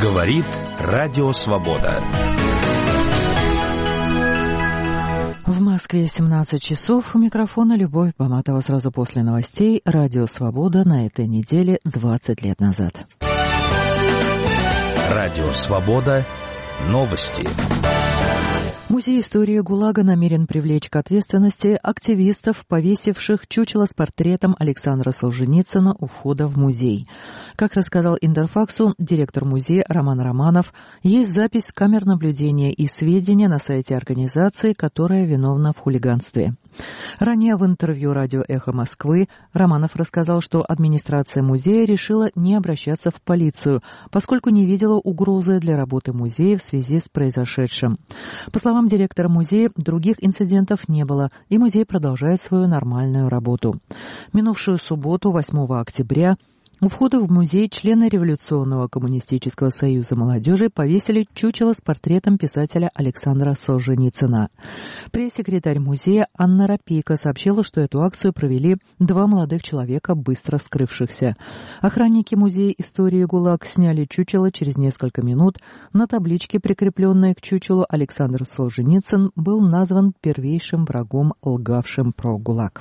Говорит Радио Свобода. В Москве 17 часов. У микрофона Любовь Баматова. Сразу после новостей. Радио Свобода на этой неделе 20 лет назад. Радио Свобода. Новости. Музей истории ГУЛАГа намерен привлечь к ответственности активистов, повесивших чучело с портретом Александра Солженицына у входа в музей. Как рассказал Интерфаксу директор музея Роман Романов, есть запись с камер наблюдения и сведения на сайте организации, которая виновна в хулиганстве. Ранее в интервью радио «Эхо Москвы» Романов рассказал, что администрация музея решила не обращаться в полицию, поскольку не видела угрозы для работы музея в связи с произошедшим. По словам директора музея, других инцидентов не было, и музей продолжает свою нормальную работу. Минувшую субботу, 8 октября, у входа в музей члены Революционного коммунистического союза молодежи повесили чучело с портретом писателя Александра Солженицына. Пресс-секретарь музея Анна Рапейко сообщила, что эту акцию провели два молодых человека, быстро скрывшихся. Охранники музея истории ГУЛАГ сняли чучело через несколько минут. На табличке, прикрепленной к чучелу, Александр Солженицын был назван первейшим врагом, лгавшим про ГУЛАГ.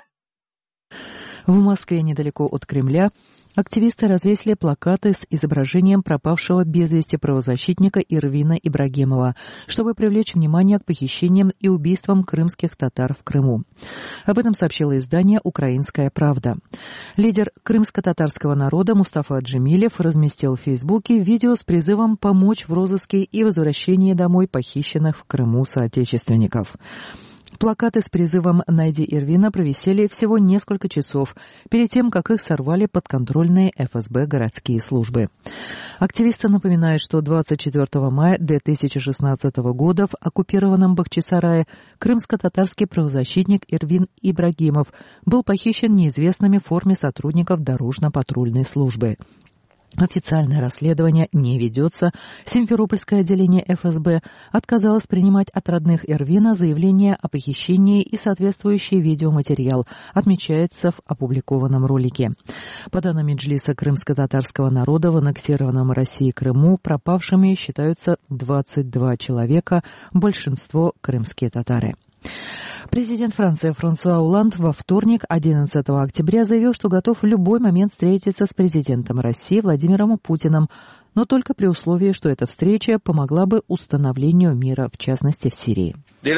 В Москве, недалеко от Кремля, активисты развесили плакаты с изображением пропавшего без вести правозащитника Эрвина Ибрагимова, чтобы привлечь внимание к похищениям и убийствам крымских татар в Крыму. Об этом сообщило издание «Украинская правда». Лидер крымско-татарского народа Мустафа Джемилев разместил в Фейсбуке видео с призывом помочь в розыске и возвращении домой похищенных в Крыму соотечественников. Плакаты с призывом «Найди Эрвина» провисели всего несколько часов перед тем, как их сорвали подконтрольные ФСБ городские службы. Активисты напоминают, что 24 мая 2016 года в оккупированном Бахчисарае крымско-татарский правозащитник Эрвин Ибрагимов был похищен неизвестными в форме сотрудников дорожно-патрульной службы. Официальное расследование не ведется. Симферопольское отделение ФСБ отказалось принимать от родных Эрвина заявление о похищении и соответствующий видеоматериал, отмечается в опубликованном ролике. По данным Меджлиса крымско-татарского народа, в аннексированном Россией Крыму пропавшими считаются 22 человека, большинство крымские татары. Президент Франции Франсуа Олланд во вторник, 11 октября, заявил, что готов в любой момент встретиться с президентом России Владимиром Путиным, но только при условии, что эта встреча помогла бы установлению мира, в частности в Сирии.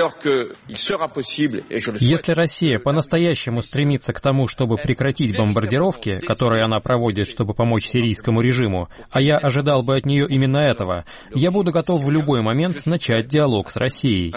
Если Россия по-настоящему стремится к тому, чтобы прекратить бомбардировки, которые она проводит, чтобы помочь сирийскому режиму, а я ожидал бы от нее именно этого, я буду готов в любой момент начать диалог с Россией.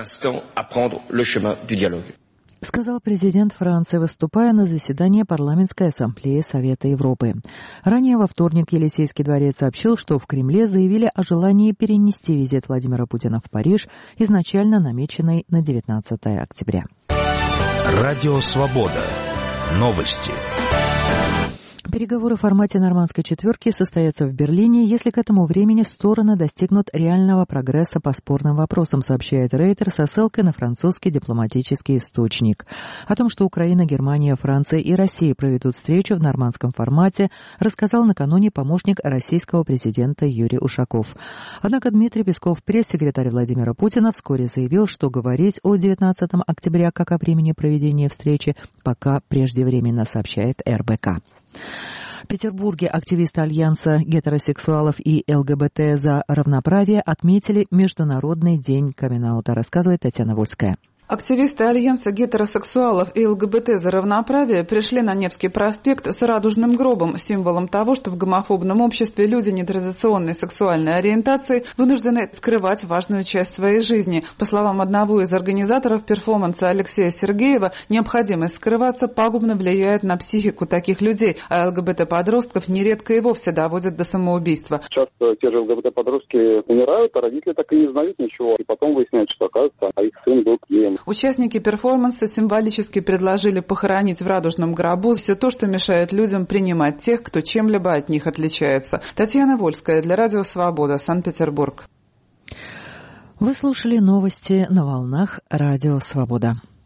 Сказал президент Франции, выступая на заседании Парламентской ассамблеи Совета Европы. Ранее во вторник Елисейский дворец сообщил, что в Кремле заявили о желании перенести визит Владимира Путина в Париж, изначально намеченный на 19 октября. Радио Свобода. Новости. Переговоры в формате нормандской четверки состоятся в Берлине, если к этому времени стороны достигнут реального прогресса по спорным вопросам, сообщает Рейтер со ссылкой на французский дипломатический источник. О том, что Украина, Германия, Франция и Россия проведут встречу в нормандском формате, рассказал накануне помощник российского президента Юрий Ушаков. Однако Дмитрий Песков, пресс-секретарь Владимира Путина, вскоре заявил, что говорить о 19 октября как о времени проведения встречи пока преждевременно, сообщает РБК. В Петербурге активисты Альянса гетеросексуалов и ЛГБТ за равноправие отметили Международный день камин-аута, рассказывает Татьяна Вольская. Активисты Альянса гетеросексуалов и ЛГБТ за равноправие пришли на Невский проспект с радужным гробом, символом того, что в гомофобном обществе люди нетрадиционной сексуальной ориентации вынуждены скрывать важную часть своей жизни. По словам одного из организаторов перформанса Алексея Сергеева, необходимость скрываться пагубно влияет на психику таких людей, а ЛГБТ-подростков нередко и вовсе доводят до самоубийства. Часто те же ЛГБТ-подростки умирают, а родители так и не знают ничего. И потом выясняют, что, оказывается, их сын был геем. Участники перформанса символически предложили похоронить в радужном гробу все то, что мешает людям принимать тех, кто чем-либо от них отличается. Татьяна Вольская для Радио Свобода, Санкт-Петербург. Вы слушали новости на волнах Радио Свобода.